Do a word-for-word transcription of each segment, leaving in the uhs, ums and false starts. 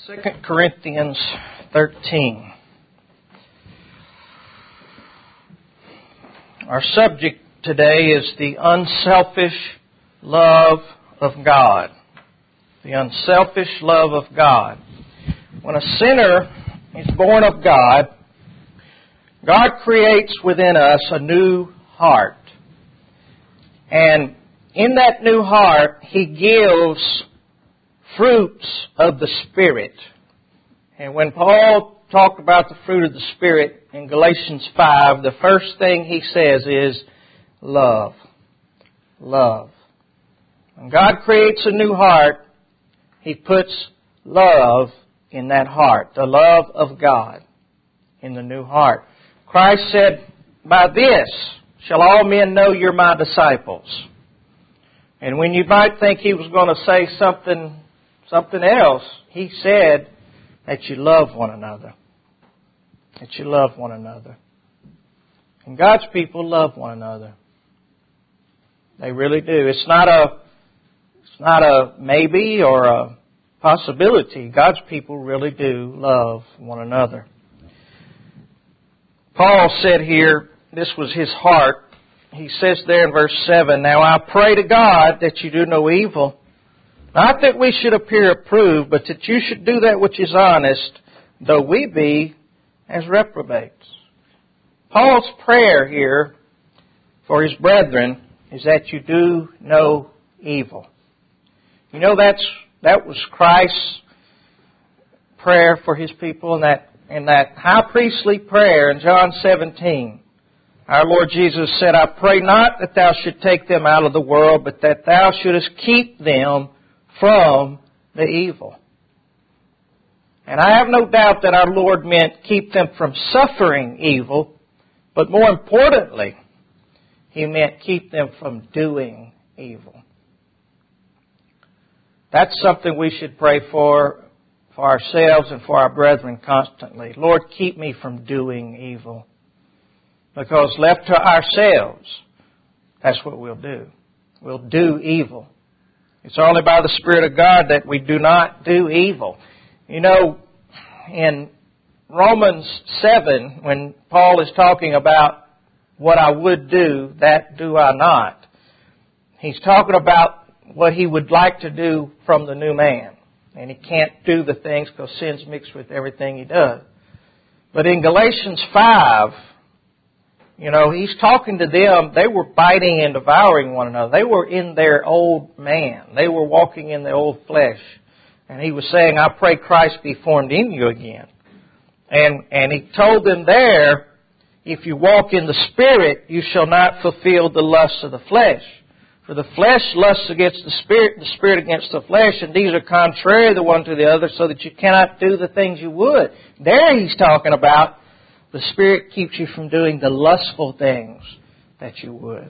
Second Corinthians thirteen. Our subject today is the unselfish love of God. The unselfish love of God. When a sinner is born of God, God creates within us a new heart. And in that new heart, He gives fruits of the Spirit. And when Paul talked about the fruit of the Spirit in Galatians five, the first thing he says is love. Love. When God creates a new heart, He puts love in that heart. The love of God in the new heart. Christ said, "By this shall all men know you're my disciples." And when you might think He was going to say something Something else, He said that you love one another. That you love one another. And God's people love one another. They really do. It's not a, it's not a maybe or a possibility. God's people really do love one another. Paul said here, this was his heart. He says there in verse seven, "Now I pray to God that you do no evil. Not that we should appear approved, but that you should do that which is honest, though we be as reprobates." Paul's prayer here for his brethren is that you do no evil. You know, that's that was Christ's prayer for His people in that, in that high priestly prayer in John seventeen. Our Lord Jesus said, "I pray not that thou should take them out of the world, but that thou shouldest keep them from the evil." And I have no doubt that our Lord meant keep them from suffering evil, but more importantly, He meant keep them from doing evil. That's something we should pray for, for ourselves and for our brethren constantly. Lord, keep me from doing evil. Because left to ourselves, that's what we'll do. We'll do evil. It's only by the Spirit of God that we do not do evil. You know, in Romans seven, when Paul is talking about what I would do, that do I not, he's talking about what he would like to do from the new man. And he can't do the things because sin's mixed with everything he does. But in Galatians five, you know, he's talking to them. They were biting and devouring one another. They were in their old man. They were walking in the old flesh. And he was saying, "I pray Christ be formed in you again." And and he told them there, "If you walk in the Spirit, you shall not fulfill the lusts of the flesh. For the flesh lusts against the Spirit, and the Spirit against the flesh, and these are contrary the one to the other, so that you cannot do the things you would." There he's talking about the Spirit keeps you from doing the lustful things that you would.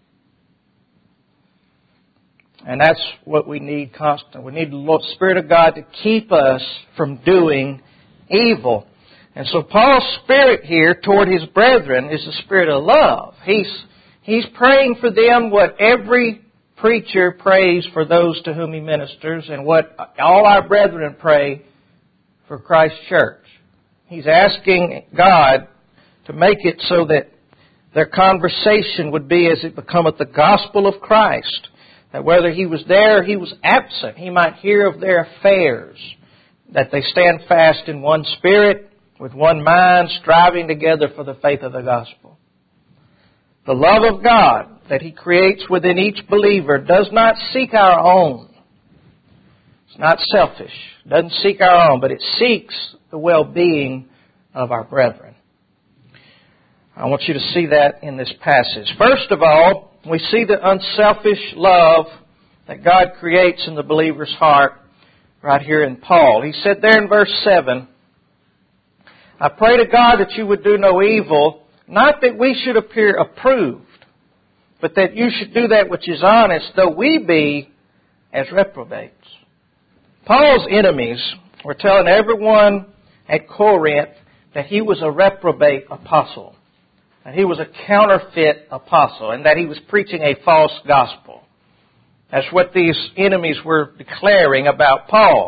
And that's what we need constantly. We need the Spirit of God to keep us from doing evil. And so Paul's spirit here toward his brethren is the spirit of love. He's, he's praying for them what every preacher prays for those to whom he ministers, and what all our brethren pray for Christ's church. He's asking God to make it so that their conversation would be as it becometh the gospel of Christ. That whether he was there or he was absent, he might hear of their affairs. That they stand fast in one spirit, with one mind, striving together for the faith of the gospel. The love of God that He creates within each believer does not seek our own. It's not selfish. It doesn't seek our own, but it seeks the well-being of our brethren. I want you to see that in this passage. First of all, we see the unselfish love that God creates in the believer's heart right here in Paul. He said there in verse seven, "I pray to God that you would do no evil, not that we should appear approved, but that you should do that which is honest, though we be as reprobates." Paul's enemies were telling everyone at Corinth that he was a reprobate apostle, that he was a counterfeit apostle, and that he was preaching a false gospel. That's what these enemies were declaring about Paul.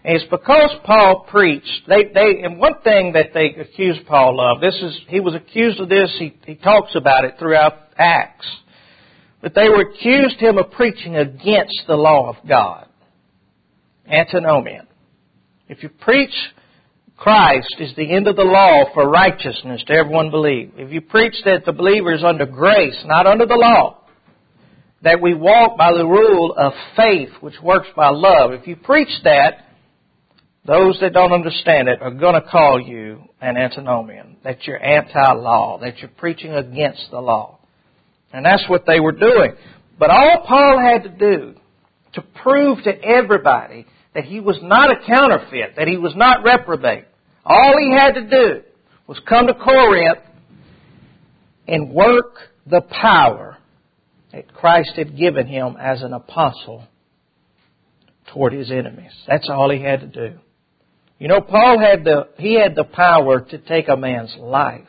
And it's because Paul preached. They, they, and one thing that they accused Paul of, this is, he was accused of this, he, he talks about it throughout Acts. But they were accused him of preaching against the law of God. Antinomian. If you preach Christ is the end of the law for righteousness to everyone believe. If you preach that the believer is under grace, not under the law, that we walk by the rule of faith, which works by love. If you preach that, those that don't understand it are going to call you an antinomian, that you're anti-law, that you're preaching against the law. And that's what they were doing. But all Paul had to do to prove to everybody that he was not a counterfeit, that he was not reprobate, all he had to do was come to Corinth and work the power that Christ had given him as an apostle toward his enemies. That's all he had to do. You know, Paul had the, he had the power to take a man's life.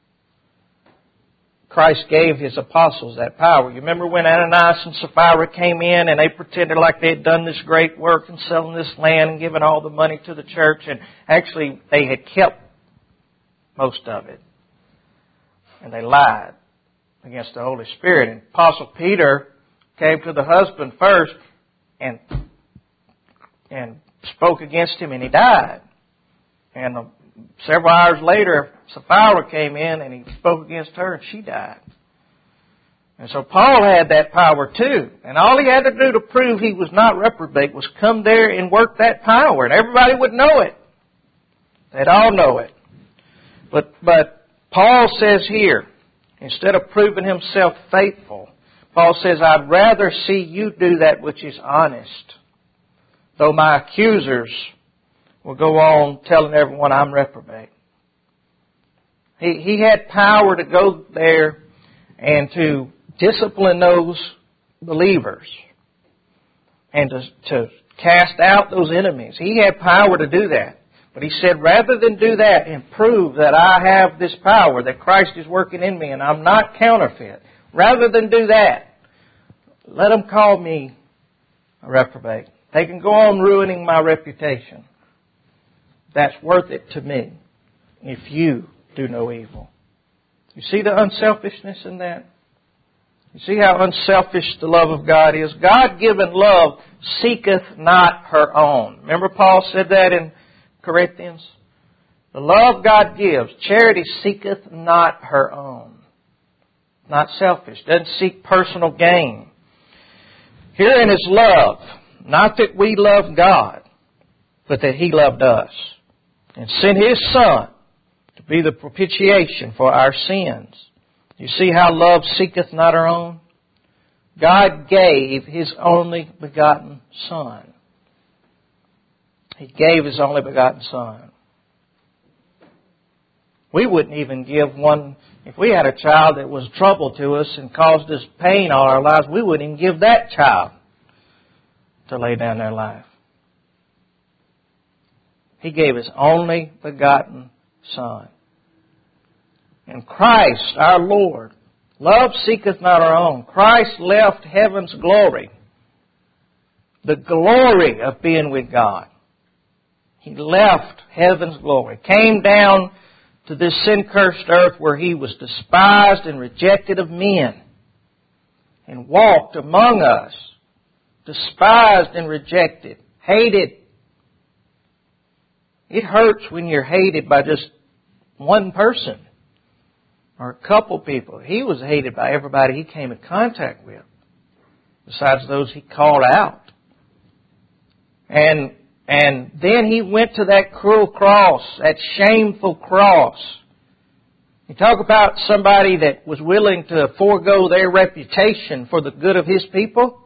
Christ gave his apostles that power. You remember when Ananias and Sapphira came in and they pretended like they had done this great work and selling this land and given all the money to the church, and actually they had kept most of it. And they lied against the Holy Spirit. And Apostle Peter came to the husband first and and spoke against him, and he died. And several hours later, Sapphira came in and he spoke against her, and she died. And so Paul had that power too. And all he had to do to prove he was not reprobate was come there and work that power. And everybody would know it. They'd all know it. But, but Paul says here, instead of proving himself faithful, Paul says, I'd rather see you do that which is honest, though my accusers will go on telling everyone I'm reprobate. He, he had power to go there and to discipline those believers and to, to cast out those enemies. He had power to do that. But he said, rather than do that and prove that I have this power, that Christ is working in me and I'm not counterfeit, rather than do that, let them call me a reprobate. They can go on ruining my reputation. That's worth it to me if you do no evil. You see the unselfishness in that? You see how unselfish the love of God is? God-given love seeketh not her own. Remember Paul said that in Corinthians? The love God gives, charity seeketh not her own. Not selfish. Doesn't seek personal gain. Herein is love. Not that we love God, but that He loved us and sent His Son to be the propitiation for our sins. You see how love seeketh not her own? God gave His only begotten Son. He gave His only begotten Son. We wouldn't even give one, if we had a child that was trouble to us and caused us pain all our lives, we wouldn't even give that child to lay down their life. He gave His only begotten Son. And Christ, our Lord, love seeketh not our own. Christ left heaven's glory, the glory of being with God. He left heaven's glory, came down to this sin-cursed earth where He was despised and rejected of men, and walked among us, despised and rejected, hated. It hurts when you're hated by just one person or a couple people. He was hated by everybody He came in contact with, besides those He called out. And and then He went to that cruel cross, that shameful cross. You talk about somebody that was willing to forego their reputation for the good of His people.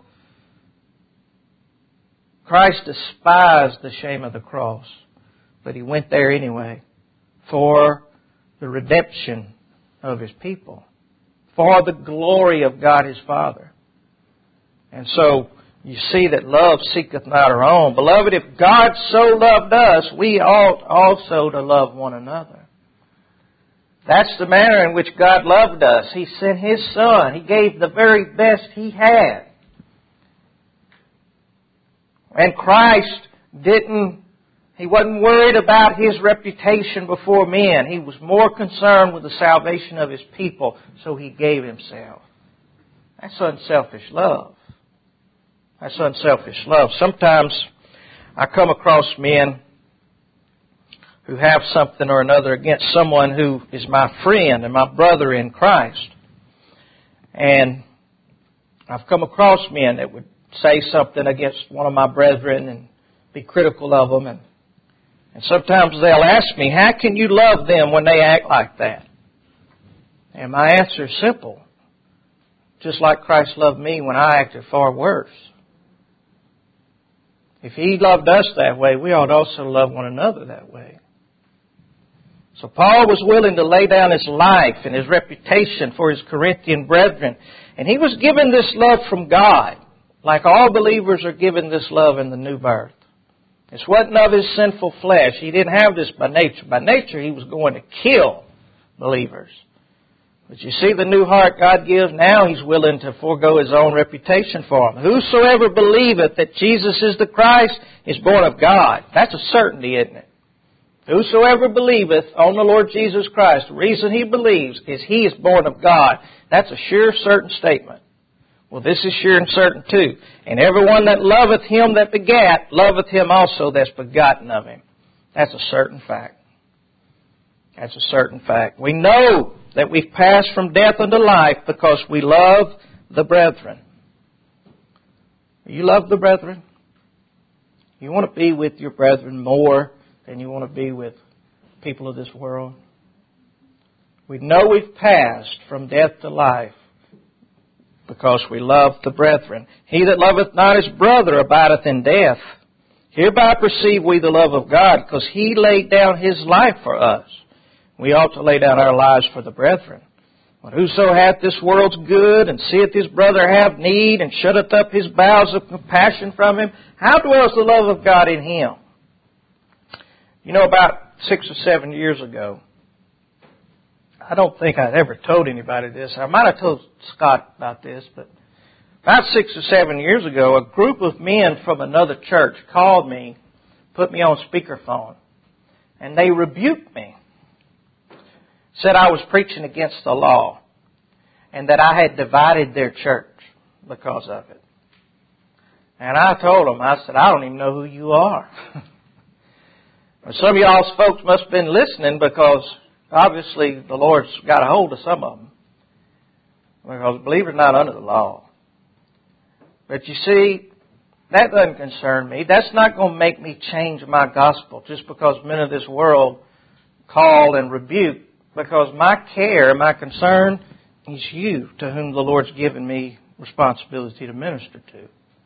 Christ despised the shame of the cross, but He went there anyway for the redemption of His people, for the glory of God His Father. And so you see that love seeketh not her own. Beloved, if God so loved us, we ought also to love one another. That's the manner in which God loved us. He sent His Son. He gave the very best He had. And Christ didn't He wasn't worried about his reputation before men. He was more concerned with the salvation of his people, so he gave himself. That's unselfish love. That's unselfish love. Sometimes I come across men who have something or another against someone who is my friend and my brother in Christ. And I've come across men that would say something against one of my brethren and be critical of them. And, and sometimes they'll ask me, how can you love them when they act like that? And my answer is simple. Just like Christ loved me when I acted far worse. If He loved us that way, we ought also love one another that way. So Paul was willing to lay down his life and his reputation for his Corinthian brethren. And he was given this love from God, like all believers are given this love in the new birth. This wasn't of his sinful flesh. He didn't have this by nature. By nature, he was going to kill believers. But you see the new heart God gives now, He's willing to forego His own reputation for them. Whosoever believeth that Jesus is the Christ is born of God. That's a certainty, isn't it? Whosoever believeth on the Lord Jesus Christ, the reason he believes is he is born of God. That's a sure, certain statement. Well, this is sure and certain too. And everyone that loveth Him that begat, loveth Him also that's begotten of Him. That's a certain fact. That's a certain fact. We know that we've passed from death unto life because we love the brethren. You love the brethren? You want to be with your brethren more than you want to be with people of this world? We know we've passed from death to life because we love the brethren. He that loveth not his brother abideth in death. Hereby perceive we the love of God, because He laid down His life for us. We ought to lay down our lives for the brethren. But whoso hath this world's good, and seeth his brother have need, and shutteth up his bowels of compassion from him, how dwells the love of God in him? You know, about six or seven years ago, I don't think I'd ever told anybody this. I might have told Scott about this, but about six or seven years ago, a group of men from another church called me, put me on speakerphone, and they rebuked me. Said I was preaching against the law, and that I had divided their church because of it. And I told them, I said, I don't even know who you are. Some of y'all's folks must have been listening, because obviously the Lord's got a hold of some of them. Because believers are not under the law. But you see, that doesn't concern me. That's not going to make me change my gospel just because men of this world call and rebuke. Because my care, my concern is you, to whom the Lord's given me responsibility to minister to.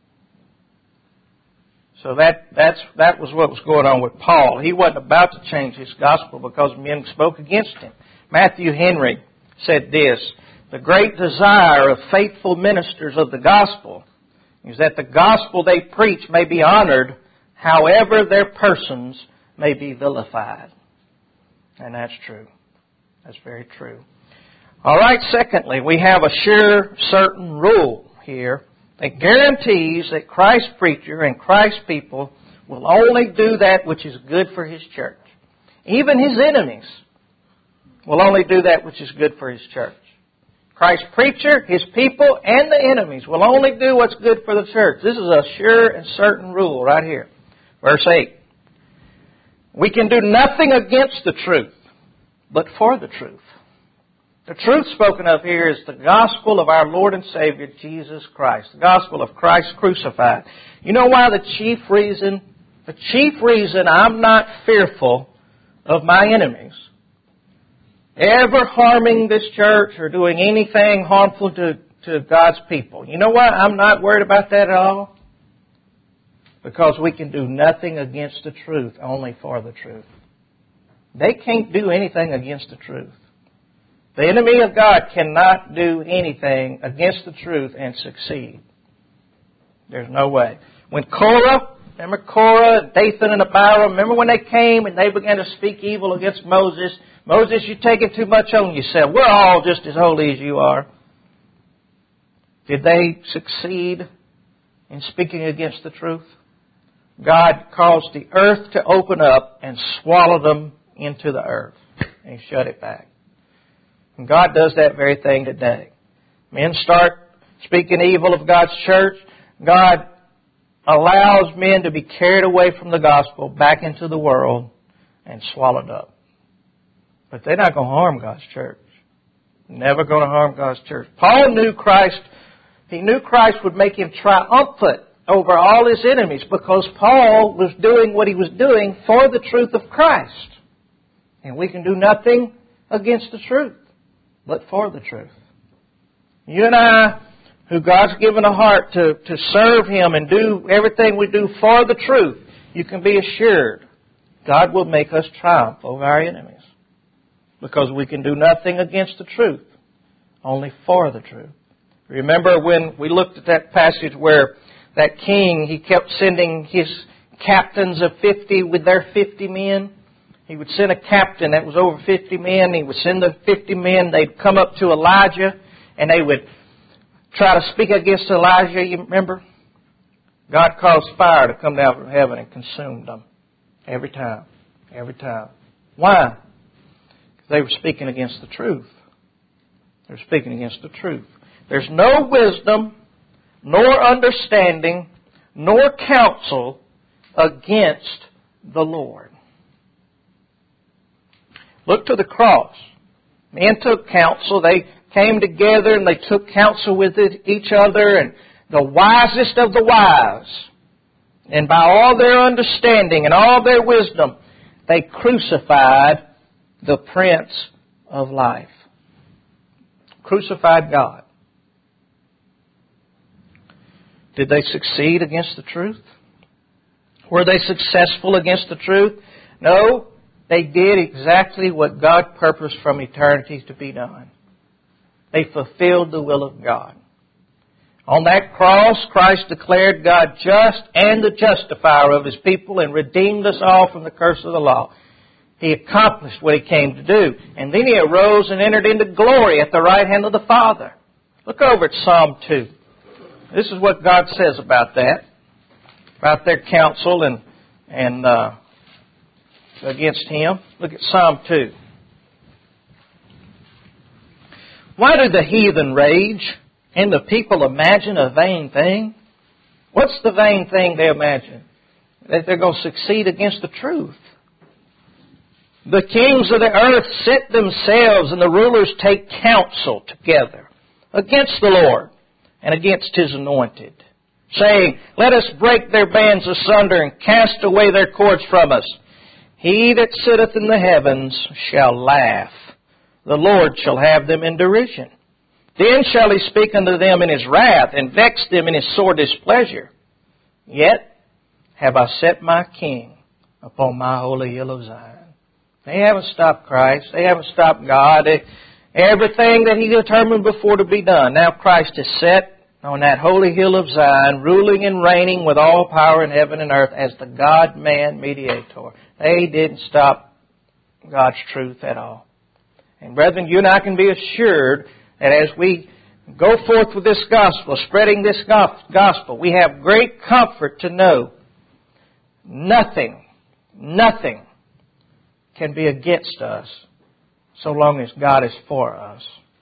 So that that's that was what was going on with Paul. He wasn't about to change his gospel because men spoke against him. Matthew Henry said this: the great desire of faithful ministers of the gospel is that the gospel they preach may be honored, however their persons may be vilified. And that's true. That's very true. All right, secondly, we have a sure, certain rule here that guarantees that Christ's preacher and Christ's people will only do that which is good for His church. Even His enemies will only do that which is good for His church. Christ's preacher, His people, and the enemies will only do what's good for the church. This is a sure and certain rule right here. Verse eight. We can do nothing against the truth, but for the truth. The truth spoken of here is the gospel of our Lord and Savior, Jesus Christ. The gospel of Christ crucified. You know why the chief reason? The chief reason I'm not fearful of my enemies ever harming this church or doing anything harmful to, to God's people. You know why I'm not worried about that at all? Because we can do nothing against the truth, only for the truth. They can't do anything against the truth. The enemy of God cannot do anything against the truth and succeed. There's no way. When Korah, remember Korah, Dathan and Abiram, remember when they came and they began to speak evil against Moses? Moses, you're taking too much on yourself. We're all just as holy as you are. Did they succeed in speaking against the truth? God caused the earth to open up and swallow them into the earth. And He shut it back. And God does that very thing today. Men start speaking evil of God's church. God allows men to be carried away from the gospel back into the world and swallowed up. But they're not going to harm God's church. Never going to harm God's church. Paul knew Christ. He knew Christ would make him triumphant over all his enemies because Paul was doing what he was doing for the truth of Christ. And we can do nothing against the truth, but for the truth. You and I, who God's given a heart to, to serve Him and do everything we do for the truth, you can be assured God will make us triumph over our enemies. Because we can do nothing against the truth, only for the truth. Remember when we looked at that passage where that king, he kept sending his captains of fifty with their fifty men? He would send a captain that was over fifty men. He would send the fifty men. They'd come up to Elijah and they would try to speak against Elijah. You remember? God caused fire to come down from heaven and consume them. Every time. Every time. Why? Because they were speaking against the truth. They were speaking against the truth. There's no wisdom, nor understanding, nor counsel against the Lord. Look to the cross. Men took counsel. They came together and they took counsel with each other, and the wisest of the wise, and by all their understanding and all their wisdom, they crucified the Prince of Life. Crucified God. Did they succeed against the truth? Were they successful against the truth? No, they did exactly what God purposed from eternity to be done. They fulfilled the will of God. On that cross, Christ declared God just and the justifier of His people and redeemed us all from the curse of the law. He accomplished what He came to do. And then He arose and entered into glory at the right hand of the Father. Look over at Psalm two. This is what God says about that, about their counsel and and uh, against Him. Look at Psalm two. Why do the heathen rage and the people imagine a vain thing? What's the vain thing they imagine? That they're going to succeed against the truth. The kings of the earth set themselves and the rulers take counsel together against the Lord and against His anointed, saying, let us break their bands asunder and cast away their cords from us. He that sitteth in the heavens shall laugh. The Lord shall have them in derision. Then shall He speak unto them in His wrath and vex them in His sore displeasure. Yet have I set my King upon my holy hill of Zion. They haven't stopped Christ. They haven't stopped God. They, everything that He determined before to be done. Now Christ is set on that holy hill of Zion, ruling and reigning with all power in heaven and earth as the God-man mediator. They didn't stop God's truth at all. And brethren, you and I can be assured that as we go forth with this gospel, spreading this gospel, we have great comfort to know nothing, nothing can be against us so long as God is for us.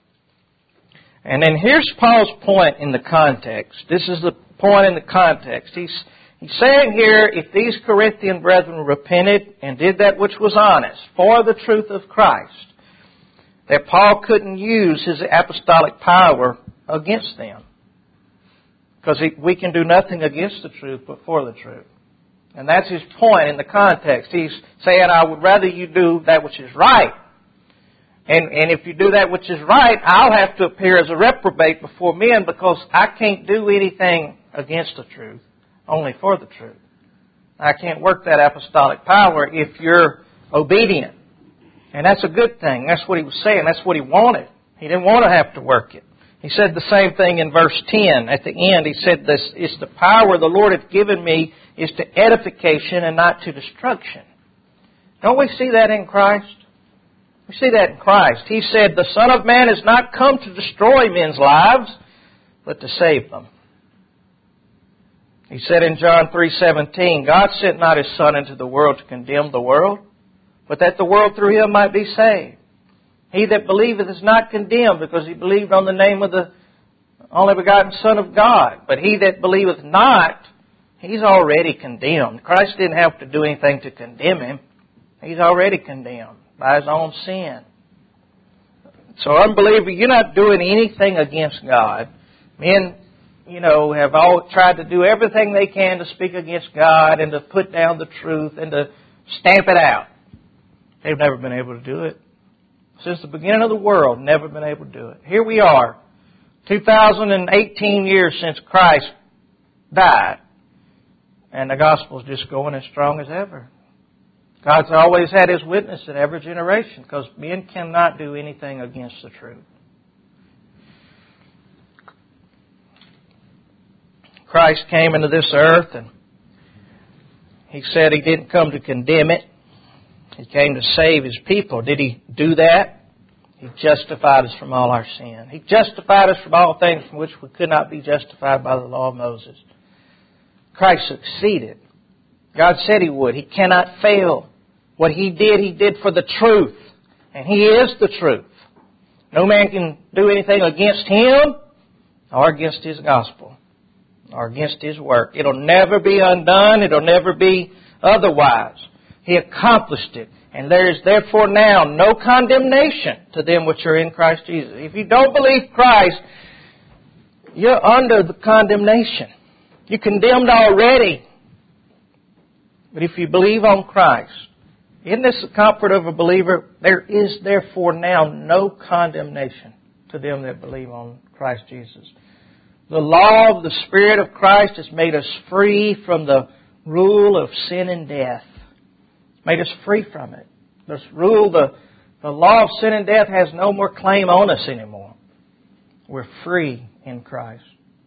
And then here's Paul's point in the context. This is the point in the context. He's, he's saying here, if these Corinthian brethren repented and did that which was honest for the truth of Christ, that Paul couldn't use his apostolic power against them. Because we can do nothing against the truth but for the truth. And that's his point in the context. He's saying, I would rather you do that which is right. And, and if you do that which is right, I'll have to appear as a reprobate before men because I can't do anything against the truth, only for the truth. I can't work that apostolic power if you're obedient. And that's a good thing. That's what he was saying. That's what he wanted. He didn't want to have to work it. He said the same thing in verse ten. At the end, he said, "This is the power the Lord hath given me is to edification and not to destruction." Don't we see that in Christ? We see that in Christ. He said, the Son of Man has not come to destroy men's lives, but to save them. He said in John three seventeen, God sent not His Son into the world to condemn the world, but that the world through Him might be saved. He that believeth is not condemned, because he believed on the name of the only begotten Son of God. But he that believeth not, he's already condemned. Christ didn't have to do anything to condemn him. He's already condemned by His own sin. So unbeliever, you're not doing anything against God. Men, you know, have all tried to do everything they can to speak against God and to put down the truth and to stamp it out. They've never been able to do it. Since the beginning of the world, never been able to do it. Here we are, two thousand eighteen years since Christ died, and the gospel is just going as strong as ever. God's always had His witness in every generation, because men cannot do anything against the truth. Christ came into this earth, and He said He didn't come to condemn it. He came to save His people. Did He do that? He justified us from all our sin. He justified us from all things from which we could not be justified by the law of Moses. Christ succeeded. God said He would. He cannot fail. What He did, He did for the truth. And He is the truth. No man can do anything against Him or against His gospel or against His work. It'll never be undone. It'll never be otherwise. He accomplished it. And there is therefore now no condemnation to them which are in Christ Jesus. If you don't believe Christ, you're under the condemnation. You're condemned already. But if you believe on Christ, isn't this the comfort of a believer? There is therefore now no condemnation to them that believe on Christ Jesus. The law of the Spirit of Christ has made us free from the rule of sin and death. Made us free from it. This rule, the, the law of sin and death has no more claim on us anymore. We're free in Christ.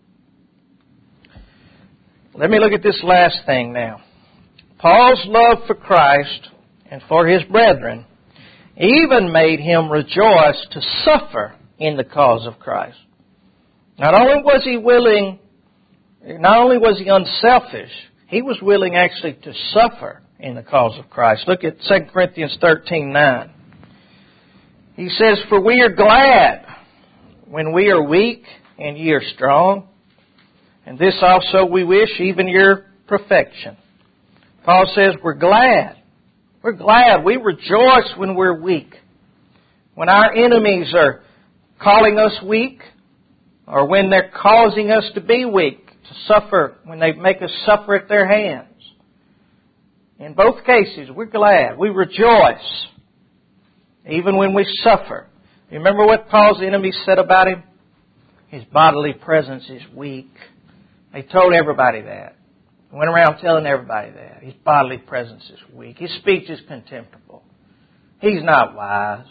Let me look at this last thing now. Paul's love for Christ and for his brethren even made him rejoice to suffer in the cause of Christ. Not only was he willing, not only was he unselfish, he was willing actually to suffer in the cause of Christ. Look at Second Corinthians thirteen nine. He says, "For we are glad when we are weak and ye are strong, and this also we wish, even your perfection." Paul says we're glad. We're glad. We rejoice when we're weak. When our enemies are calling us weak, or when they're causing us to be weak, to suffer, when they make us suffer at their hands. In both cases, we're glad. We rejoice, even when we suffer. You remember what Paul's enemies said about him? His bodily presence is weak. They told everybody that. They went around telling everybody that. His bodily presence is weak. His speech is contemptible. He's not wise.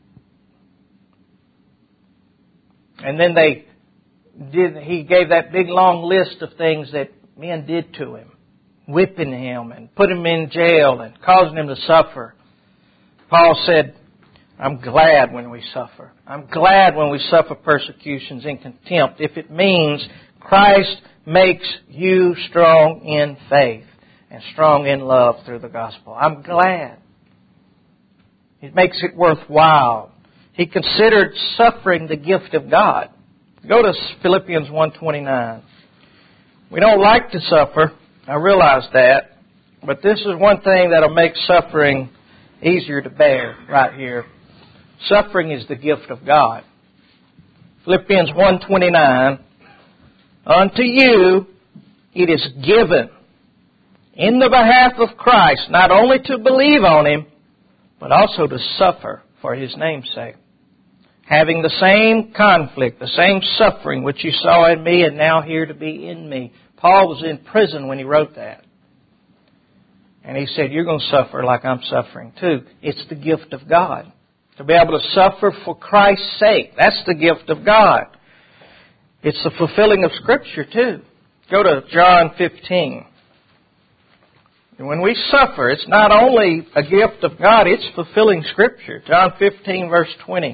And then they did. He gave that big long list of things that men did to him. Whipping him and put him in jail and causing him to suffer. Paul said, I'm glad when we suffer. I'm glad when we suffer persecutions and contempt, if it means Christ makes you strong in faith and strong in love through the gospel. I'm glad. It makes it worthwhile. He considered suffering the gift of God. Go to Philippians one twenty-nine. We don't like to suffer. I realize that. But this is one thing that will make suffering easier to bear right here. Suffering is the gift of God. Philippians one twenty-nine. Unto you it is given in the behalf of Christ, not only to believe on Him, but also to suffer for His name's sake. Having the same conflict, the same suffering which you saw in me and now here to be in me. Paul was in prison when he wrote that. And he said, you're going to suffer like I'm suffering too. It's the gift of God. To be able to suffer for Christ's sake. That's the gift of God. It's the fulfilling of Scripture too. Go to John fifteen. And when we suffer, it's not only a gift of God, it's fulfilling Scripture. John fifteen verse twenty.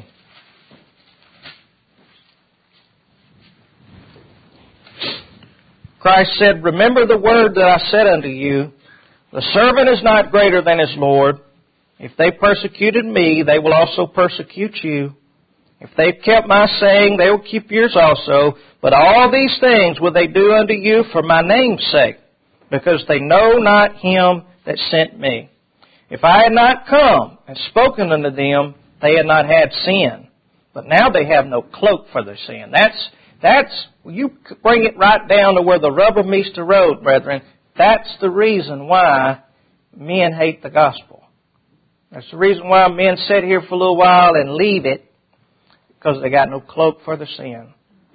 Christ said, "Remember the word that I said unto you, the servant is not greater than his Lord. If they persecuted me, they will also persecute you. If they've kept my saying, they will keep yours also. But all these things will they do unto you for my name's sake, because they know not him that sent me. If I had not come and spoken unto them, they had not had sin. But now they have no cloak for their sin." That's, that's, you bring it right down to where the rubber meets the road, brethren. That's the reason why men hate the gospel. That's the reason why men sit here for a little while and leave it, because they got no cloak for their sin.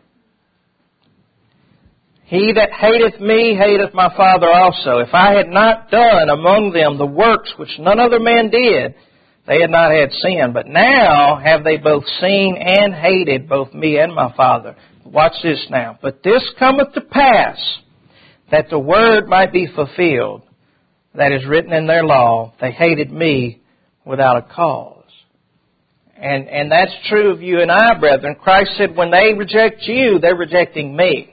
"He that hateth me hateth my Father also. If I had not done among them the works which none other man did, they had not had sin. But now have they both seen and hated both me and my Father." Watch this now. "But this cometh to pass, that the word might be fulfilled, that is written in their law, they hated me without a cause." And, and that's true of you and I, brethren. Christ said when they reject you, they're rejecting me.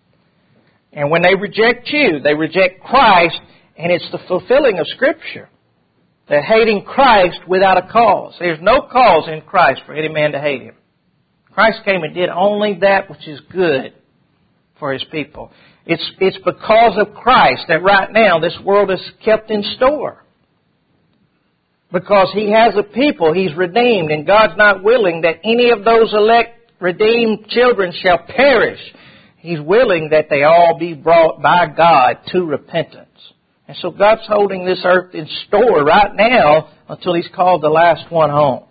And when they reject you, they reject Christ, and it's the fulfilling of Scripture. They're hating Christ without a cause. There's no cause in Christ for any man to hate Him. Christ came and did only that which is good for His people. It's, it's because of Christ that right now this world is kept in store. Because He has a people He's redeemed, and God's not willing that any of those elect, redeemed children shall perish. He's willing that they all be brought by God to repentance. And so God's holding this earth in store right now until He's called the last one home.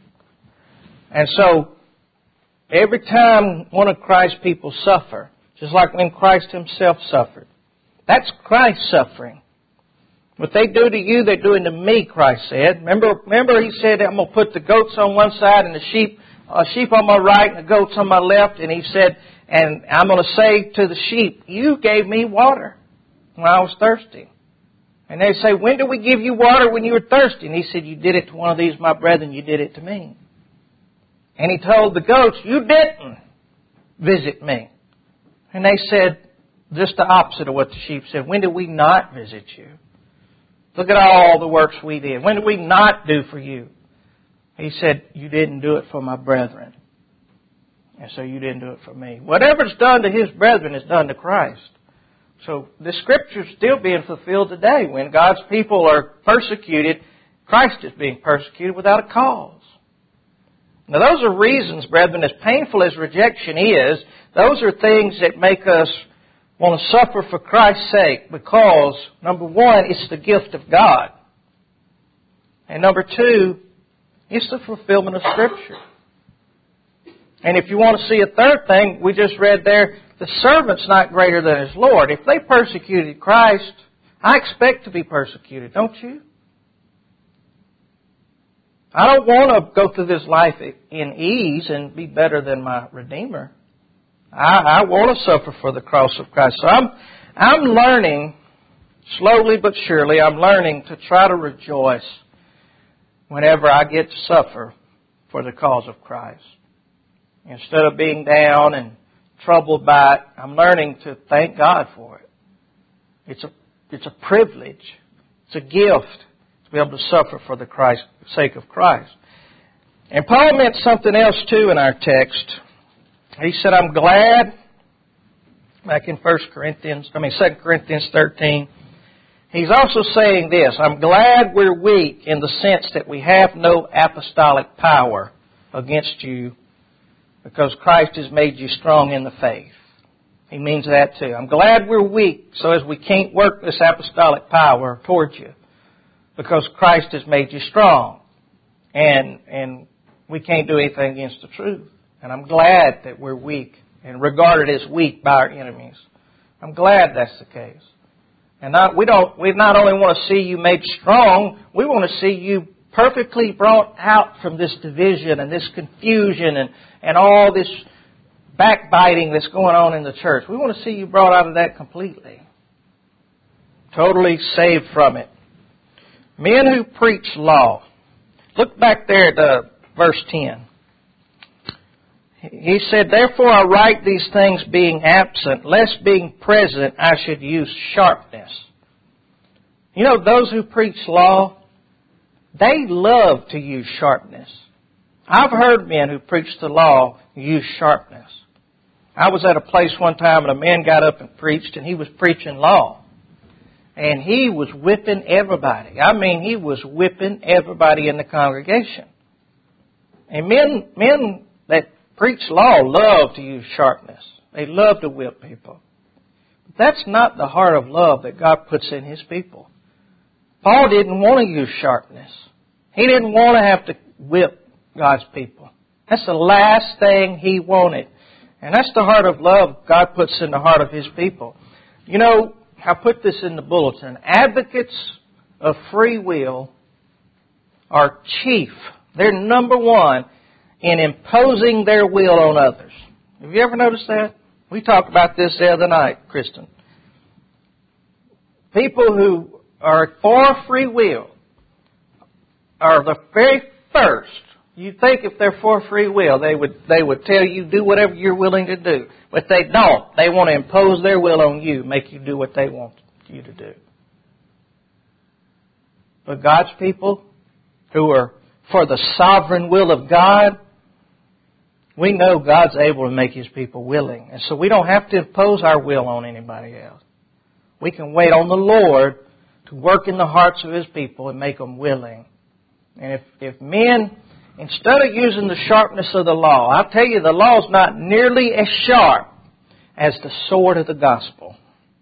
And so every time one of Christ's people suffer, just like when Christ Himself suffered, that's Christ's suffering. What they do to you, they're doing to me, Christ said. Remember, remember He said, I'm going to put the goats on one side and the sheep, uh, sheep on my right and the goats on my left. And He said, and I'm going to say to the sheep, you gave me water when I was thirsty. And they say, when did we give you water when you were thirsty? And He said, you did it to one of these, my brethren, you did it to me. And He told the goats, you didn't visit me. And they said, just the opposite of what the sheep said. When did we not visit you? Look at all the works we did. When did we not do for you? He said, you didn't do it for my brethren. And so you didn't do it for me. Whatever's done to His brethren is done to Christ. So the Scripture's still being fulfilled today. When God's people are persecuted, Christ is being persecuted without a cause. Now those are reasons, brethren, as painful as rejection is, those are things that make us want to suffer for Christ's sake because, number one, it's the gift of God. And number two, it's the fulfillment of Scripture. And if you want to see a third thing, we just read there, the servant's not greater than his Lord. If they persecuted Christ, I expect to be persecuted, don't you? I don't want to go through this life in ease and be better than my Redeemer. I, I want to suffer for the cross of Christ. So I'm, I'm learning, slowly but surely, I'm learning to try to rejoice whenever I get to suffer for the cause of Christ. Instead of being down and troubled by it, I'm learning to thank God for it. It's a, it's a privilege. It's a gift to be able to suffer for the Christ, sake of Christ. And Paul meant something else too in our text. He said, I'm glad, back in First Corinthians, I mean Second Corinthians thirteen, he's also saying this, I'm glad we're weak in the sense that we have no apostolic power against you because Christ has made you strong in the faith. He means that too. I'm glad we're weak so as we can't work this apostolic power towards you because Christ has made you strong and, and we can't do anything against the truth. And I'm glad that we're weak and regarded as weak by our enemies. I'm glad that's the case. And not, we don't, we not only want to see you made strong, we want to see you perfectly brought out from this division and this confusion and, and all this backbiting that's going on in the church. We want to see you brought out of that completely. Totally saved from it. Men who preach law. Look back there at uh, verse ten. He said, therefore I write these things being absent, lest being present I should use sharpness. You know, those who preach law, they love to use sharpness. I've heard men who preach the law use sharpness. I was at a place one time and a man got up and preached, and he was preaching law. And he was whipping everybody. I mean, he was whipping everybody in the congregation. And men, men that preach law love to use sharpness. They love to whip people. But that's not the heart of love that God puts in His people. Paul didn't want to use sharpness. He didn't want to have to whip God's people. That's the last thing he wanted. And that's the heart of love God puts in the heart of His people. You know, I put this in the bulletin. Advocates of free will are chief. They're number one in imposing their will on others. Have you ever noticed that? We talked about this the other night, Kristen. People who are for free will are the very first. You'd think if they're for free will, they would they would tell you do whatever you're willing to do. But they don't. They want to impose their will on you, make you do what they want you to do. But God's people who are for the sovereign will of God, we know God's able to make His people willing. And so we don't have to impose our will on anybody else. We can wait on the Lord to work in the hearts of His people and make them willing. And if, if men, instead of using the sharpness of the law, I'll tell you the law is not nearly as sharp as the sword of the gospel.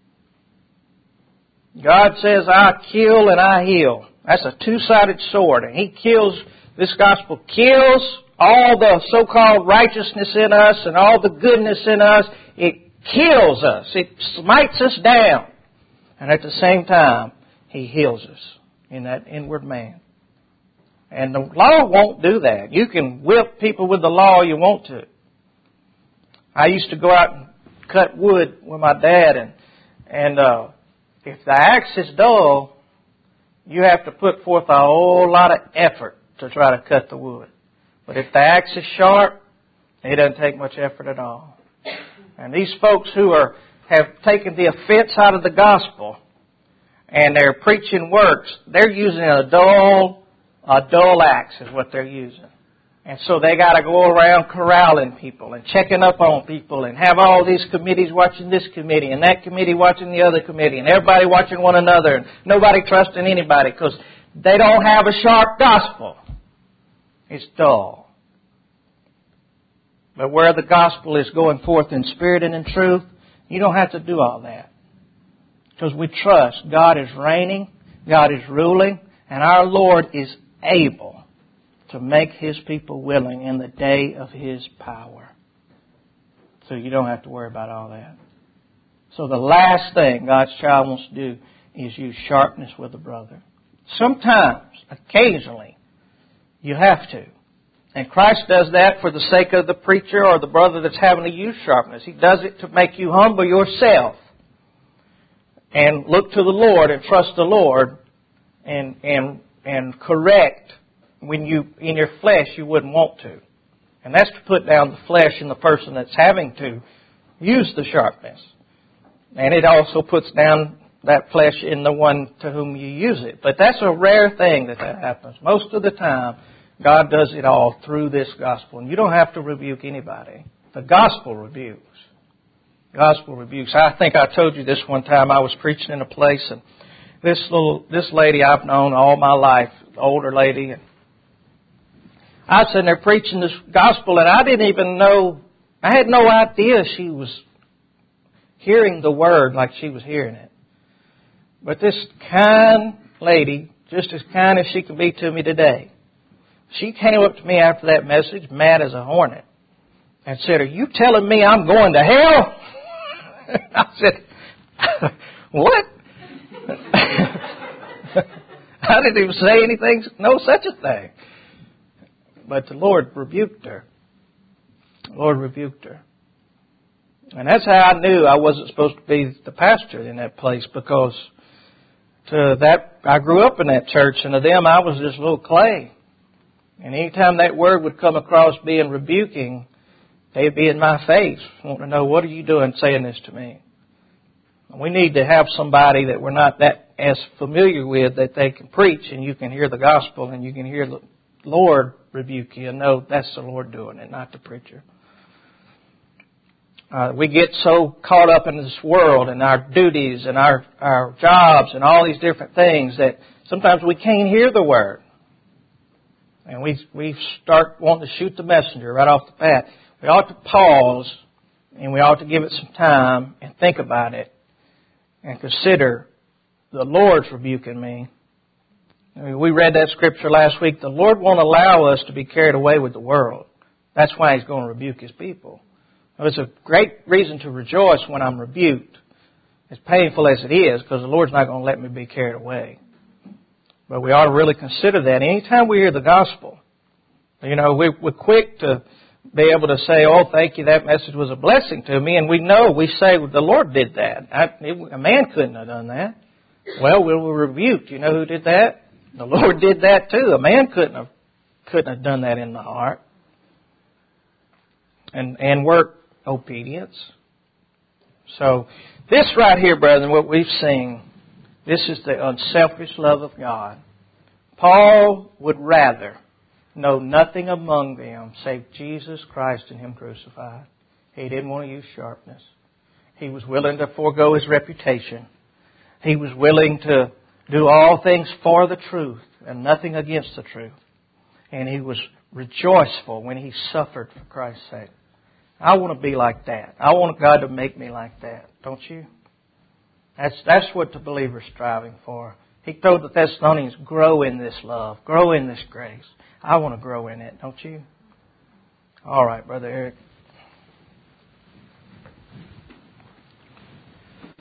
God says, I kill and I heal. That's a two-sided sword. And He kills, this gospel kills all the so-called righteousness in us and all the goodness in us. It kills us. It smites us down. And at the same time, He heals us in that inward man. And the law won't do that. You can whip people with the law you want to. I used to go out and cut wood with my dad, and and uh, if the axe is dull, you have to put forth a whole lot of effort to try to cut the wood. But if the axe is sharp, it doesn't take much effort at all. And these folks who are have taken the offense out of the gospel and they're preaching works, they're using a dull, a dull axe is what they're using. And so they got to go around corralling people and checking up on people and have all these committees watching this committee and that committee watching the other committee and everybody watching one another and nobody trusting anybody because they don't have a sharp gospel. It's dull. But where the gospel is going forth in spirit and in truth, you don't have to do all that. Because we trust God is reigning, God is ruling, and our Lord is able to make His people willing in the day of His power. So you don't have to worry about all that. So the last thing God's child wants to do is use sharpness with a brother. Sometimes, occasionally, you have to. And Christ does that for the sake of the preacher or the brother that's having to use sharpness. He does it to make you humble yourself and look to the Lord and trust the Lord and and and correct when you, in your flesh, you wouldn't want to. And that's to put down the flesh in the person that's having to use the sharpness. And it also puts down that flesh in the one to whom you use it. But that's a rare thing that that happens. Most of the time, God does it all through this gospel. And you don't have to rebuke anybody. The gospel rebukes. Gospel rebukes. I think I told you this one time. I was preaching in a place, and this little this lady I've known all my life, older lady, and I was sitting there preaching this gospel, and I didn't even know, I had no idea she was hearing the word like she was hearing it. But this kind lady, just as kind as she can be to me today, she came up to me after that message, mad as a hornet, and said, "Are you telling me I'm going to hell?" I said, "What?" I didn't even say anything, no such a thing. But the Lord rebuked her. The Lord rebuked her. And that's how I knew I wasn't supposed to be the pastor in that place, because to that I grew up in that church, and to them I was just little clay. And anytime that word would come across being rebuking, They'd be in my face, wanting to know, what are you doing saying this to me? We need to have somebody that we're not that as familiar with that they can preach and you can hear the gospel and you can hear the Lord rebuke you and know that's the Lord doing it, not the preacher. Uh, we get so caught up in this world and our duties and our, our jobs and all these different things that sometimes we can't hear the Word. And we we start wanting to shoot the messenger right off the bat. We ought to pause and we ought to give it some time and think about it and consider the Lord's rebuking me. I mean, we read that scripture last week. The Lord won't allow us to be carried away with the world. That's why He's going to rebuke His people. It's a great reason to rejoice when I'm rebuked, as painful as it is, because the Lord's not going to let me be carried away. But we ought to really consider that. Anytime we hear the gospel, you know, we're, we're quick to be able to say, oh, thank you, that message was a blessing to me. And we know, we say, well, the Lord did that. I, it, a man couldn't have done that. Well, we were rebuked. You know who did that? The Lord did that too. A man couldn't have, couldn't have done that in the heart. And, and work obedience. So, this right here, brethren, what we've seen, this is the unselfish love of God. Paul would rather know nothing among them save Jesus Christ and Him crucified. He didn't want to use sharpness. He was willing to forego his reputation. He was willing to do all things for the truth and nothing against the truth. And he was rejoiceful when he suffered for Christ's sake. I want to be like that. I want God to make me like that. Don't you? That's that's what the believer's striving for. He told the Thessalonians, grow in this love. Grow in this grace. I want to grow in it. Don't you? All right, Brother Eric.